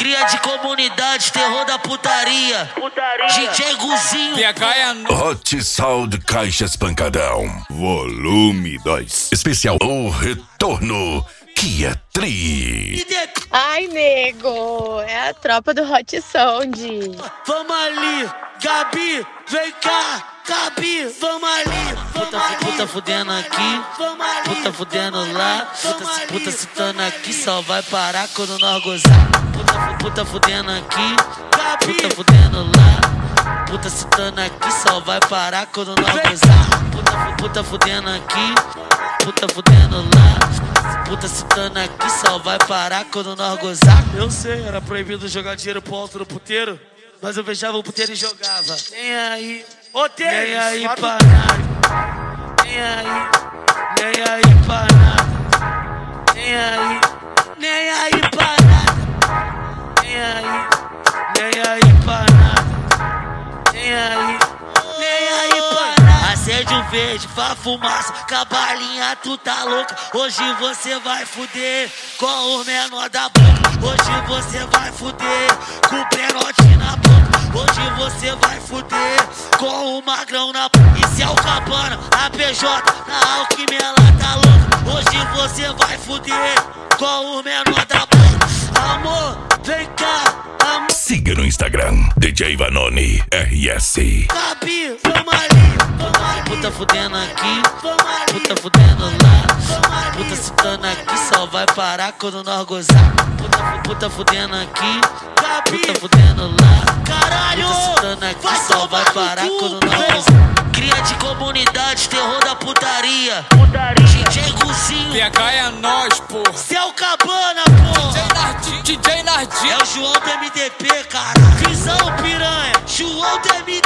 Cria de comunidade, terror da putaria. DJ Guzinho. Hot Sound Caixas Pancadão, volume 2. Especial O Retorno, que é tri. Ai, nego, é a tropa do Hot Sound. Vamos ali, Gabi, vem cá, Gabi, vamos ali. Puta fudendo aqui, puta fudendo lá, puta citando aqui, só vai parar quando nós gozar. Puta fudendo aqui, puta fudendo lá, puta citando aqui, só vai parar quando nós gozar. Puta fudendo aqui, puta fudendo lá, puta citando aqui, só vai parar quando nós gozar. Eu sei, era proibido jogar dinheiro pro alto do puteiro, mas eu fechava o puteiro e jogava. Nem aí, nem aí pra nada. Nem aí pra nada. Nem aí pra nada. Nem aí pra nada. Nem aí pra nada. Acende verde, faz fumaça, com a balinha tu tá louca. Hoje você vai fuder com o menor da boca. Hoje você vai fuder com o penote na boca. Hoje você vai fuder com o magrão na boca. Isso é o Cabana, a PJ, na Alckmin ela tá louca. Hoje você vai fuder com o menor da boca. Amor, vem cá, amor. Siga no Instagram, DJ Vanoni RS. Gabi, vamos ali. Puta fudendo aqui, puta fudendo lá, puta citando aqui, só vai parar quando nós gozar. Puta fudendo aqui, puta fudendo lá, caralho, puta citando aqui, só vai parar quando nós gozar. Cria de comunidade, terror da putaria. DJ Guzinho, PH é nós, pô. Céu Cabana, pô. DJ Nardi. É o João do MDP, cara. Visão piranha, João do MDP.